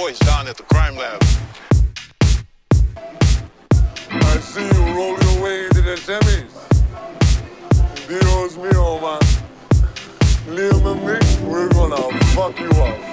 boys down at the crime lab. I see you roll your way into the semis. Dios mío, man. Liam and me, we're gonna fuck you up.